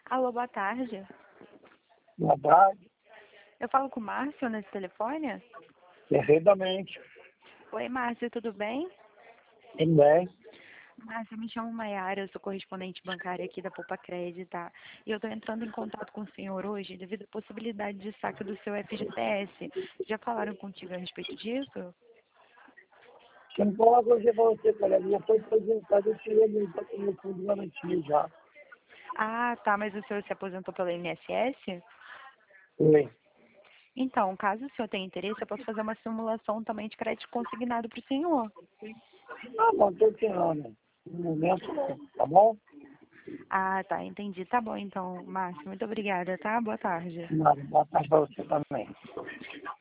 Alô, boa tarde. Boa tarde. Eu falo com o Márcio nesse telefone? Perfeitamente. Oi, Márcio, tudo bem? Tudo bem? Márcio, eu me chamo Maiara, eu sou correspondente bancária aqui da Poupa Crédito, tá? E eu estou entrando em contato com o senhor hoje devido à possibilidade de saque do seu FGTS. Já falaram contigo a respeito disso? Quem falar com você, colega, já foi aposentado, eu tirei meu fundo de garantia já. Ah, tá, mas o senhor se aposentou pela INSS? Oi. Então, caso o senhor tenha interesse, eu posso fazer uma simulação também de crédito consignado para o senhor. Ah, não, estou tirando. No momento não, tá bom? Ah, tá, entendi. Tá bom então, Márcio. Muito obrigada, tá? Boa tarde. Nada, boa tarde para você também.